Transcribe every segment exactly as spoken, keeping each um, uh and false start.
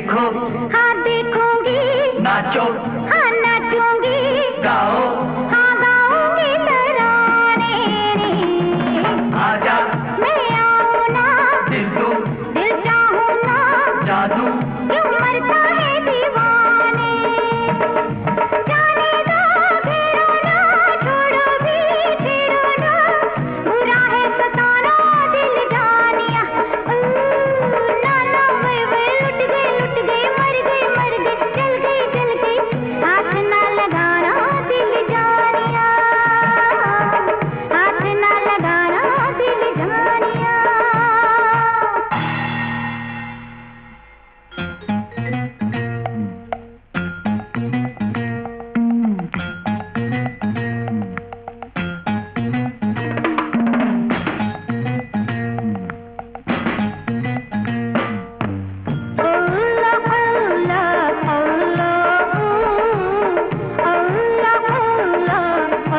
देखो, हाँ देखूंगी। नाचो, हाँ नाचूंगी। गाओ, हाँ गाऊंगी तराने रे। आजा, मैं आऊँ ना, दिल दूं, दिल चाहूँ ना, जादू, क्यों मरता है दीवाने। जाने दो, घेरो ना, छोड़ो भी, छेड़ो ना, बुरा है सताना दिल जानिया। ना ना वे वे लुट गई लुट गई, मर गई मर गई, चल गई चल गई, हाथ ना लगाना दिल जानिया, हाथ ना लगाना दिल जानिया। अल्लाह अल्लाह अल्लाह, अल्लाह अल्लाह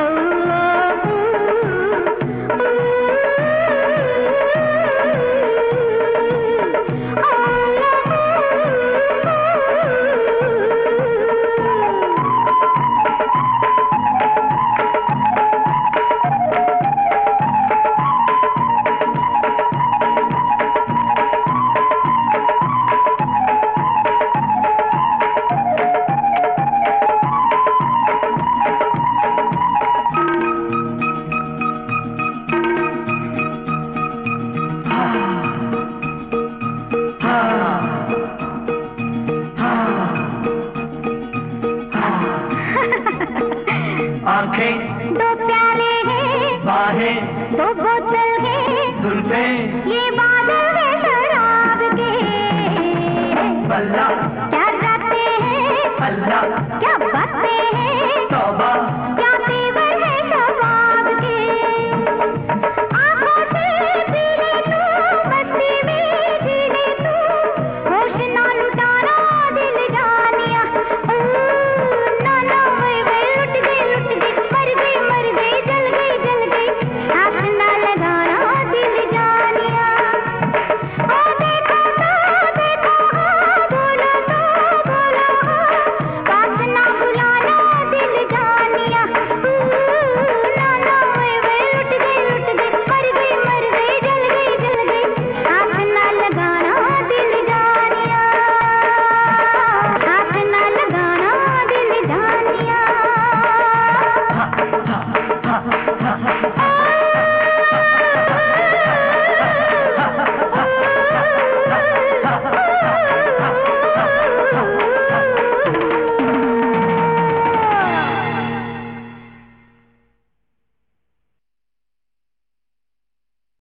आंखें, दो प्याले हैं, बाहें, दो बोतल है, जुल्फें, ये बादल है शराब के। बल्ला, क्या गाते हैं अल्लाह,